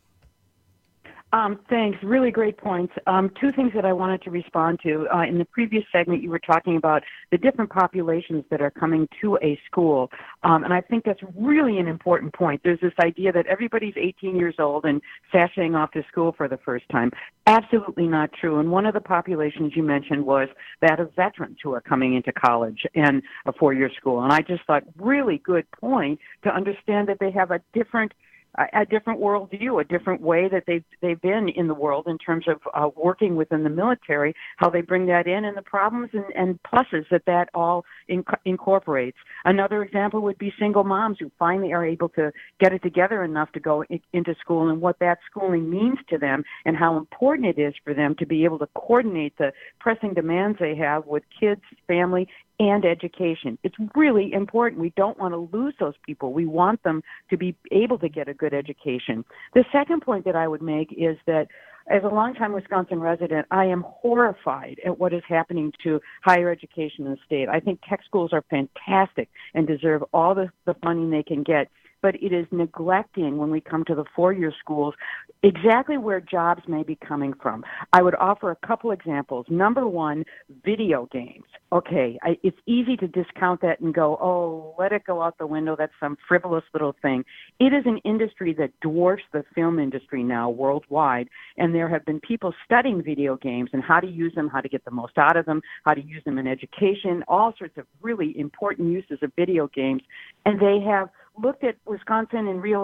Thanks. Really great points. Two things that I wanted to respond to. In the previous segment, you were talking about the different populations that are coming to a school. And I think that's really an important point. There's this idea that everybody's 18 years old and sashaying off to school for the first time. Absolutely not true. And one of the populations you mentioned was that of veterans who are coming into college and a four-year school. And I just thought, really good point to understand that they have a different worldview, a different way that they've been in the world in terms of working within the military, how they bring that in, and the problems and pluses that all incorporates. Another example would be single moms who finally are able to get it together enough to go into school, and what that schooling means to them, and how important it is for them to be able to coordinate the pressing demands they have with kids, family, and education. It's really important. We don't want to lose those people. We want them to be able to get a good education. The second point that I would make is that as a longtime Wisconsin resident, I am horrified at what is happening to higher education in the state. I think tech schools are fantastic and deserve all the funding they can get, but it is neglecting, when we come to the four-year schools, exactly where jobs may be coming from. I would offer a couple examples. Number one, video games. Okay, it's easy to discount that and go, oh, let it go out the window. That's some frivolous little thing. It is an industry that dwarfs the film industry now worldwide, and there have been people studying video games and how to use them, how to get the most out of them, how to use them in education, all sorts of really important uses of video games. And they have looked at Wisconsin and realized,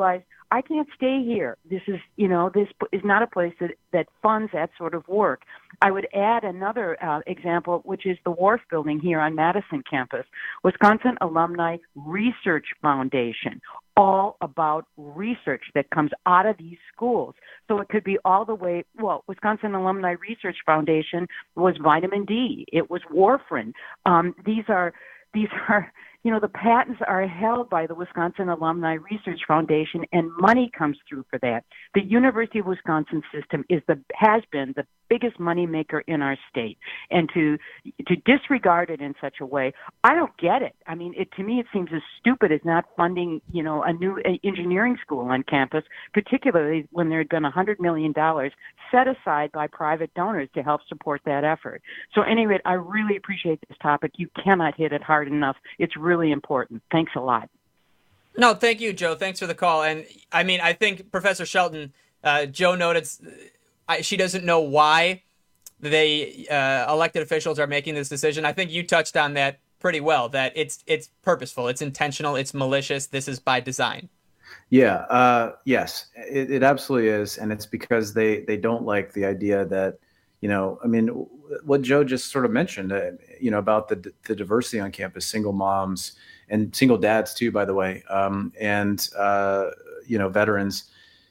I can't stay here. This is not a place that funds that sort of work. I would add another example, which is the Wharf Building here on Madison campus, Wisconsin Alumni Research Foundation, all about research that comes out of these schools. So it could be all the way, Wisconsin Alumni Research Foundation was vitamin D. It was warfarin. These are the patents are held by the Wisconsin Alumni Research Foundation, and money comes through for that. The University of Wisconsin system has been the biggest money maker in our state, and to disregard it in such a way, I don't get it. I mean, to me, it seems as stupid as not funding, a new engineering school on campus, particularly when there had been $100 million set aside by private donors to help support that effort. So anyway, I really appreciate this topic. You cannot hit it hard enough. It's really important. Thanks a lot. No, thank you, Joe. Thanks for the call. And I mean, I think Professor Shelton, Joe noted she doesn't know why they elected officials are making this decision. I think you touched on that pretty well, that it's purposeful, it's intentional, it's malicious. This is by design. Yeah. Yes, it absolutely is. And it's because they don't like the idea that, what Joe just sort of mentioned, about the diversity on campus, single moms and single dads too, by the way, and veterans.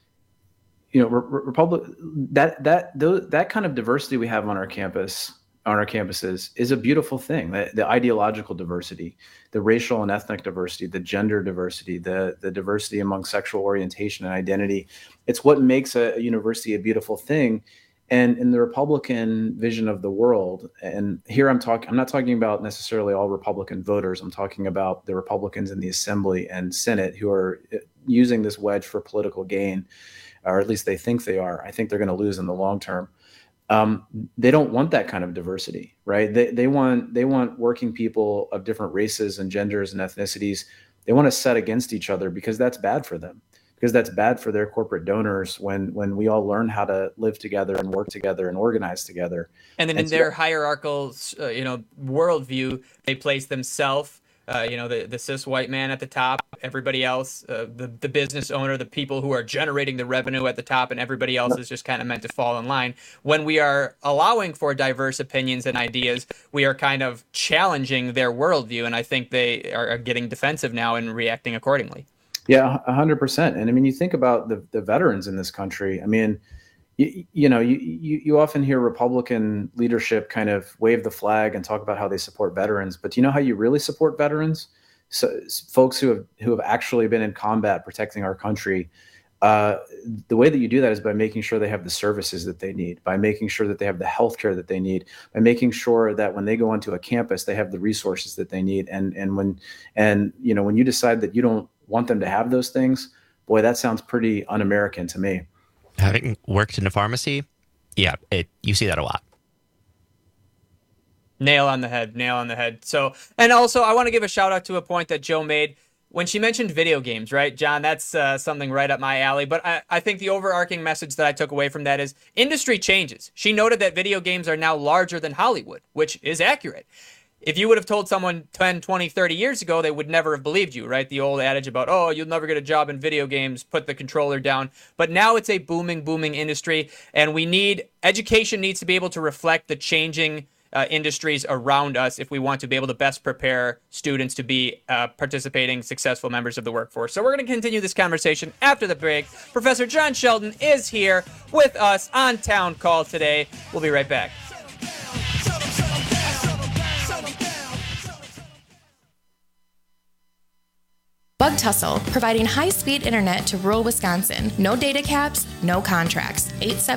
That kind of diversity we have on our campuses is a beautiful thing. The ideological diversity, the racial and ethnic diversity, the gender diversity, the diversity among sexual orientation and identity. It's what makes a university a beautiful thing. And in the Republican vision of the world, and here I'm not talking about necessarily all Republican voters. I'm talking about the Republicans in the Assembly and Senate who are using this wedge for political gain, or at least they think they are. I think they're going to lose in the long term. They don't want that kind of diversity, right? They want working people of different races and genders and ethnicities. They want to set against each other because that's bad for them. Because that's bad for their corporate donors when we all learn how to live together and work together and organize together. And then in their hierarchical, worldview, they place themselves, the cis white man at the top, everybody else, the business owner, the people who are generating the revenue at the top, and everybody else is just kind of meant to fall in line. When we are allowing for diverse opinions and ideas, we are kind of challenging their worldview, and I think they are getting defensive now and reacting accordingly. Yeah, 100%. And I mean, you think about the veterans in this country. I mean, you often hear Republican leadership kind of wave the flag and talk about how they support veterans. But do you know how you really support veterans? So folks who have actually been in combat protecting our country. The way that you do that is by making sure they have the services that they need, by making sure that they have the health care that they need, by making sure that when they go onto a campus, they have the resources that they need. And when you decide that you don't want them to have those things, boy, that sounds pretty un-American to me. Having worked in a pharmacy, yeah, you see that a lot. Nail on the head. So, and also I want to give a shout out to a point that Joe made when she mentioned video games, right? John, that's something right up my alley. But I think the overarching message that I took away from that is industry changes. She noted that video games are now larger than Hollywood, which is accurate. If you would have told someone 10, 20, 30 years ago, they would never have believed you, right? The old adage about, oh, you'll never get a job in video games, put the controller down. But now it's a booming industry, and education needs to be able to reflect the changing industries around us if we want to be able to best prepare students to be participating, successful members of the workforce. So we're going to continue this conversation after the break. Professor John Shelton is here with us on Town Call today. We'll be right back. Bug Tussle, providing high-speed internet to rural Wisconsin. No data caps, no contracts.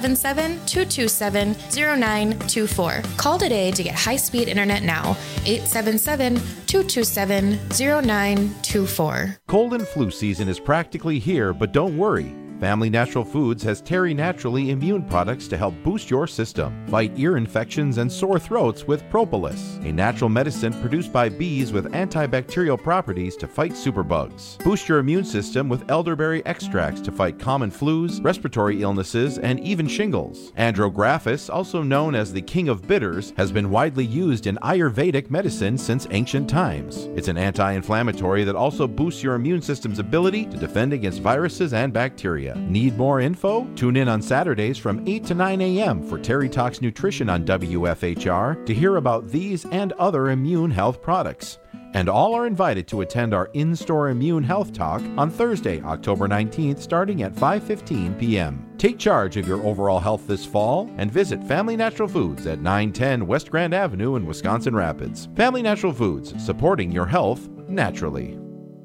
877-227-0924. Call today to get high-speed internet now. 877-227-0924. Cold and flu season is practically here, but don't worry. Family Natural Foods has Terry Naturally immune products to help boost your system. Fight ear infections and sore throats with Propolis, a natural medicine produced by bees with antibacterial properties to fight superbugs. Boost your immune system with elderberry extracts to fight common flus, respiratory illnesses, and even shingles. Andrographis, also known as the king of bitters, has been widely used in Ayurvedic medicine since ancient times. It's an anti-inflammatory that also boosts your immune system's ability to defend against viruses and bacteria. Need more info? Tune in on Saturdays from 8 to 9 a.m. for Terry Talks Nutrition on WFHR to hear about these and other immune health products. And all are invited to attend our in-store immune health talk on Thursday, October 19th, starting at 5:15 p.m. Take charge of your overall health this fall and visit Family Natural Foods at 910 West Grand Avenue in Wisconsin Rapids. Family Natural Foods, supporting your health naturally.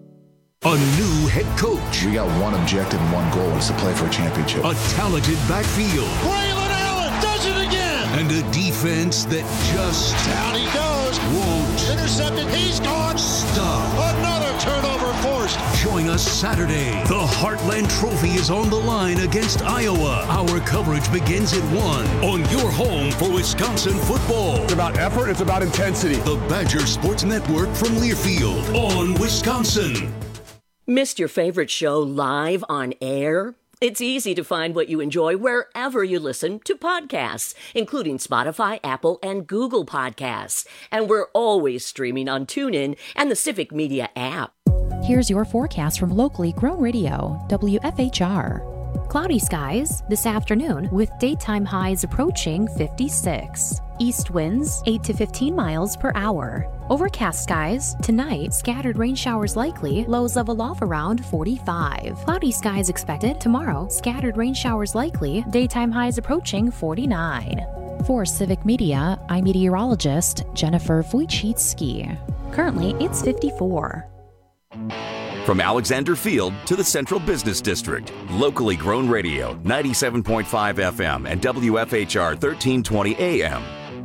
A new head coach. We got one objective and one goal, is to play for a championship. A talented backfield. Braylon Allen does it again. And a defense that just down he goes. Won't. Intercepted. He's gone. Stop. Another turnover forced. Join us Saturday. The Heartland Trophy is on the line against Iowa. Our coverage begins at 1 on your home for Wisconsin football. It's about effort. It's about intensity. The Badger Sports Network from Learfield on Wisconsin. Missed your favorite show live on air? It's easy to find what you enjoy wherever you listen to podcasts, including Spotify, Apple, and Google Podcasts. And we're always streaming on TuneIn and the Civic Media app. Here's your forecast from locally grown radio, WFHR. Cloudy skies this afternoon with daytime highs approaching 56. East winds 8 to 15 miles per hour. Overcast skies tonight, scattered rain showers likely, lows level off around 45. Cloudy skies expected tomorrow, scattered rain showers likely, daytime highs approaching 49. For Civic Media, I'm meteorologist Jennifer Wojcicki. Currently, it's 54. From Alexander Field to the Central Business District, locally grown radio, 97.5 FM and WFHR 1320 AM.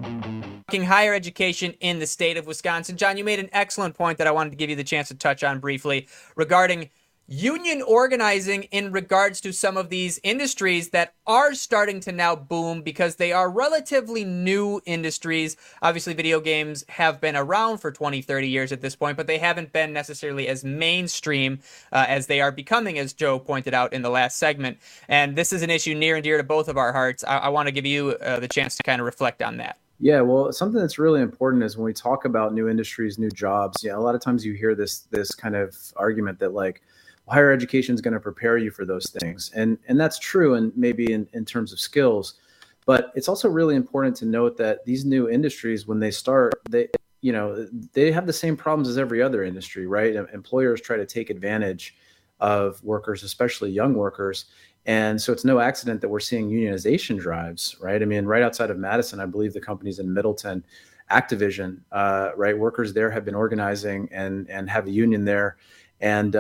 Higher education in the state of Wisconsin. John, you made an excellent point that I wanted to give you the chance to touch on briefly regarding union organizing in regards to some of these industries that are starting to now boom because they are relatively new industries. Obviously, video games have been around for 20, 30 years at this point, but they haven't been necessarily as mainstream as they are becoming, as Joe pointed out in the last segment. And this is an issue near and dear to both of our hearts. I want to give you the chance to kind of reflect on that. Yeah, well, something that's really important is when we talk about new industries, new jobs, a lot of times you hear this kind of argument that like, higher education is going to prepare you for those things. And that's true, and maybe in terms of skills, but it's also really important to note that these new industries, when they start, they have the same problems as every other industry, right? Employers try to take advantage of workers, especially young workers. And so it's no accident that we're seeing unionization drives, right? I mean, right outside of Madison, I believe the company's in Middleton, Activision, right? Workers there have been organizing and have a union there. And,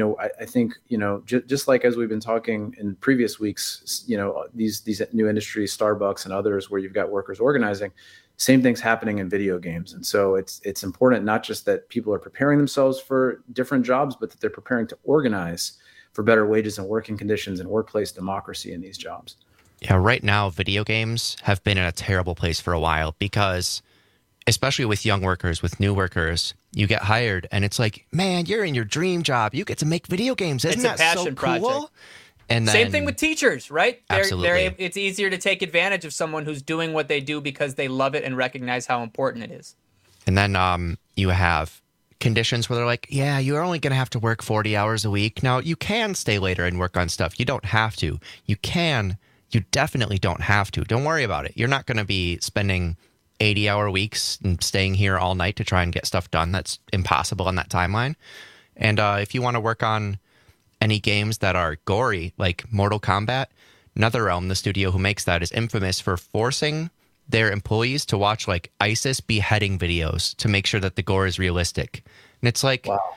I think, just like as we've been talking in previous weeks, these new industries, Starbucks and others, where you've got workers organizing, same thing's happening in video games. And so it's important not just that people are preparing themselves for different jobs, but that they're preparing to organize for better wages and working conditions and workplace democracy in these jobs. Yeah, right now, video games have been in a terrible place for a while because, especially with young workers, with new workers, you get hired and it's like, man, you're in your dream job. You get to make video games. Isn't that so cool? Project. And then, same thing with teachers, right? Absolutely. It's easier to take advantage of someone who's doing what they do because they love it and recognize how important it is. And then you have conditions where they're like, yeah, you're only going to have to work 40 hours a week. Now, you can stay later and work on stuff. You don't have to. You can. You definitely don't have to. Don't worry about it. You're not going to be spending 80-hour weeks and staying here all night to try and get stuff done. That's impossible on that timeline. And if you want to work on any games that are gory, like Mortal Kombat, NetherRealm, the studio who makes that, is infamous for forcing their employees to watch like ISIS beheading videos to make sure that the gore is realistic. And it's like, wow.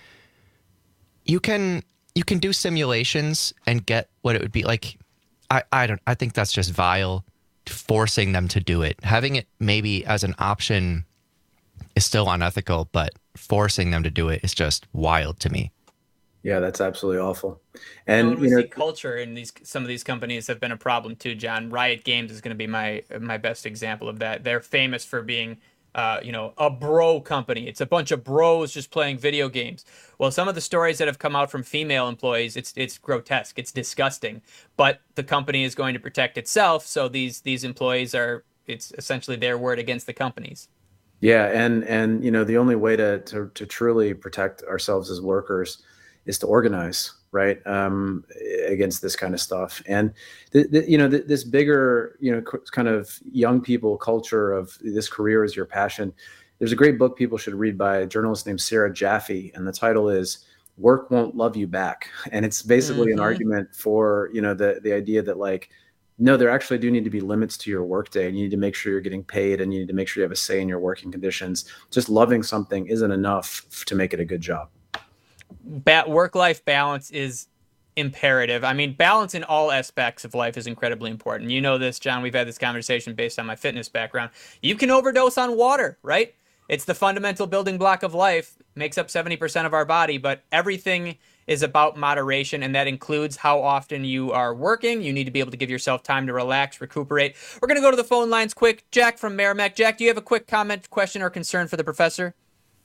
you can do simulations and get what it would be like. I think that's just vile. Forcing them to do it, having it maybe as an option is still unethical, but forcing them to do it is just wild to me. Yeah, that's absolutely awful. And we see culture in some of these companies have been a problem too, John. Riot Games is going to be my best example of that. They're famous for being a bro company. It's a bunch of bros just playing video games. Well, some of the stories that have come out from female employees, it's grotesque. It's disgusting. But the company is going to protect itself, so these employees it's essentially their word against the company's. Yeah, and the only way to truly protect ourselves as workers is to organize, right, against this kind of stuff. And this bigger, kind of young people culture of this career is your passion. There's a great book people should read by a journalist named Sarah Jaffe, and the title is "Work Won't Love You Back." And it's basically an argument for the idea that, like, no, there actually do need to be limits to your workday, and you need to make sure you're getting paid, and you need to make sure you have a say in your working conditions. Just loving something isn't enough to make it a good job. Work-life balance is imperative. I mean, balance in all aspects of life is incredibly important. You know this, John. We've had this conversation based on my fitness background. You can overdose on water, right? It's the fundamental building block of life. Makes up 70% of our body, but everything is about moderation, and that includes how often you are working. You need to be able to give yourself time to relax, recuperate. We're going to go to the phone lines quick. Jack from Merrimack. Jack, do you have a quick comment, question, or concern for the professor?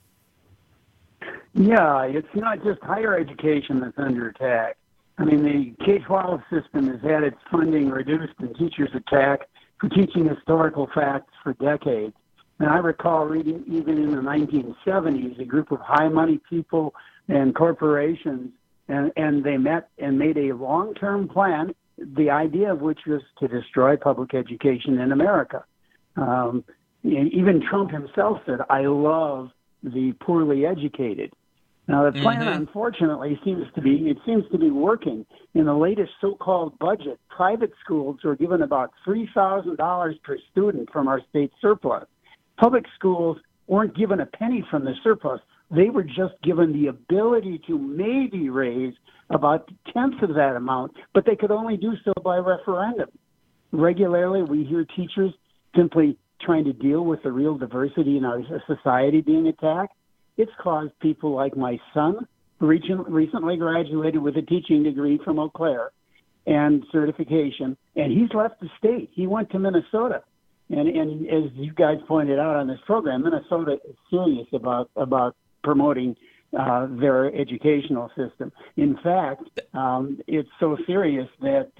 Yeah, it's not just higher education that's under attack. I mean, the K-12 system has had its funding reduced and teachers attacked for teaching historical facts for decades. And I recall reading even in the 1970s, a group of high-money people and corporations, and they met and made a long-term plan, the idea of which was to destroy public education in America. Even Trump himself said, "I love the poorly educated." Now, the plan, unfortunately, seems to be working. In the latest so-called budget, private schools were given about $3,000 per student from our state surplus. Public schools weren't given a penny from the surplus. They were just given the ability to maybe raise about a tenth of that amount, but they could only do so by referendum. Regularly, we hear teachers simply trying to deal with the real diversity in our society being attacked. It's caused people like my son, who recently graduated with a teaching degree from Eau Claire and certification, and he's left the state. He went to Minnesota. And as you guys pointed out on this program, Minnesota is serious about promoting their educational system. In fact, it's so serious that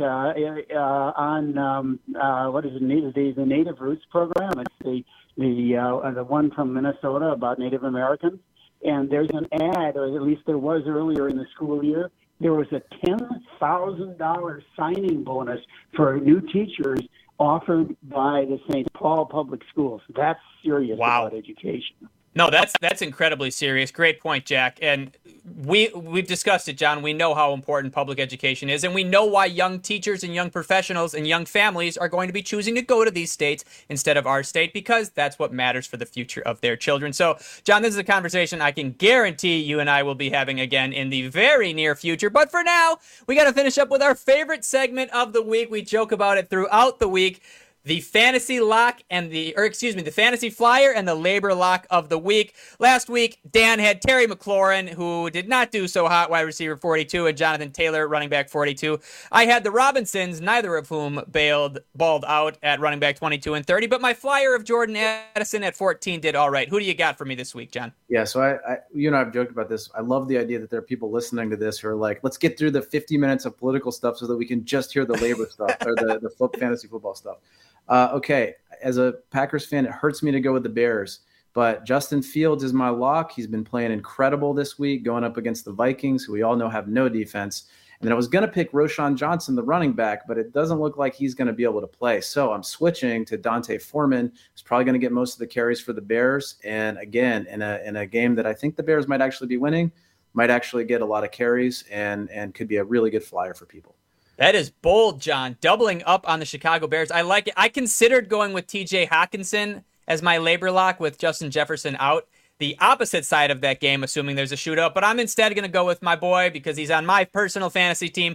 on what is it, the Native Roots program, it's the one from Minnesota about Native Americans, and there's an ad, or at least there was earlier in the school year, there was a $10,000 signing bonus for new teachers offered by the St. Paul Public Schools. That's serious about education. No, that's incredibly serious. Great point, Jack. And we've discussed it, John. We know how important public education is, and we know why young teachers and young professionals and young families are going to be choosing to go to these states instead of our state, because that's what matters for the future of their children. So, John, this is a conversation I can guarantee you and I will be having again in the very near future. But for now, we got to finish up with our favorite segment of the week. We joke about it throughout the week. The fantasy lock the fantasy flyer and the labor lock of the week. Last week, Dan had Terry McLaurin, who did not do so hot, wide receiver 42, and Jonathan Taylor, running back 42. I had the Robinsons, neither of whom balled out at running back 22 and 30, but my flyer of Jordan Addison at 14 did all right. Who do you got for me this week, John? Yeah, so you and I have joked about this. I love the idea that there are people listening to this who are like, let's get through the 50 minutes of political stuff so that we can just hear the labor stuff or the fantasy football stuff. Okay, as a Packers fan, it hurts me to go with the Bears, but Justin Fields is my lock. He's been playing incredible this week, going up against the Vikings, who we all know have no defense. And then I was going to pick Roschon Johnson, the running back, but it doesn't look like he's going to be able to play. So I'm switching to D'Onta Foreman, who's probably going to get most of the carries for the Bears. And again, in a game that I think the Bears might actually be winning, might actually get a lot of carries and could be a really good flyer for people. That is bold, John. Doubling up on the Chicago Bears. I like it. I considered going with TJ Hawkinson as my labor lock with Justin Jefferson out. The opposite side of that game, assuming there's a shootout. But I'm instead going to go with my boy, because he's on my personal fantasy team,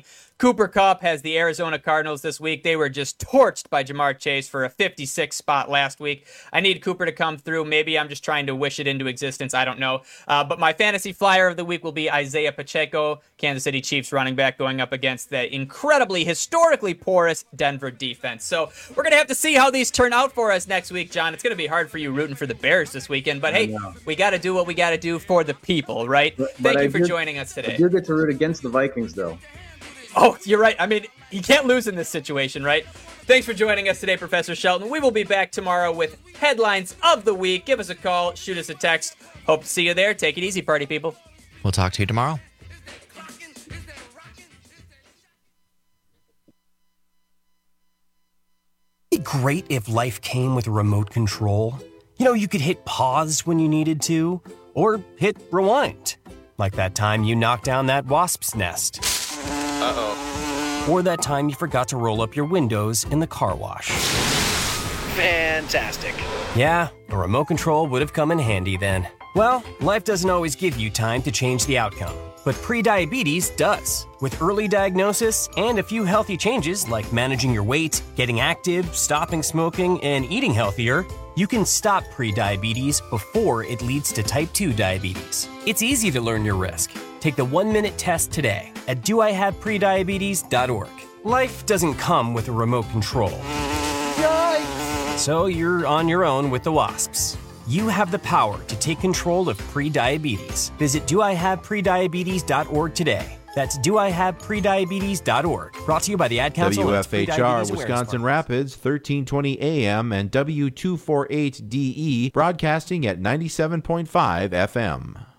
Cooper Kupp has the Arizona Cardinals this week. They were just torched by Jamar Chase for a 56 spot last week. I need Cooper to come through. Maybe I'm just trying to wish it into existence. I don't know. But my fantasy flyer of the week will be Isaiah Pacheco, Kansas City Chiefs running back, going up against the incredibly, historically porous Denver defense. So we're going to have to see how these turn out for us next week, John. It's going to be hard for you rooting for the Bears this weekend. But hey, we got to do what we got to do for the people, right? Thank you for joining us today. I do get to root against the Vikings, though. Oh, you're right. I mean, you can't lose in this situation, right? Thanks for joining us today, Professor Shelton. We will be back tomorrow with headlines of the week. Give us a call, shoot us a text. Hope to see you there. Take it easy, party people. We'll talk to you tomorrow. It'd be great if life came with a remote control. You know, you could hit pause when you needed to, or hit rewind. Like that time you knocked down that wasp's nest. Uh-oh. Or that time you forgot to roll up your windows in the car wash. Fantastic. Yeah, a remote control would have come in handy then. Well, life doesn't always give you time to change the outcome, but prediabetes does. With early diagnosis and a few healthy changes like managing your weight, getting active, stopping smoking, and eating healthier, you can stop prediabetes before it leads to type 2 diabetes. It's easy to learn your risk. Take the 1-minute test today at doihaveprediabetes.org. Life doesn't come with a remote control. Yikes! So you're on your own with the wasps. You have the power to take control of prediabetes. Visit doihaveprediabetes.org today. That's doihaveprediabetes.org. Brought to you by the Ad Council. WFHR Wisconsin Rapids, 1320 AM and W248DE, broadcasting at 97.5 FM.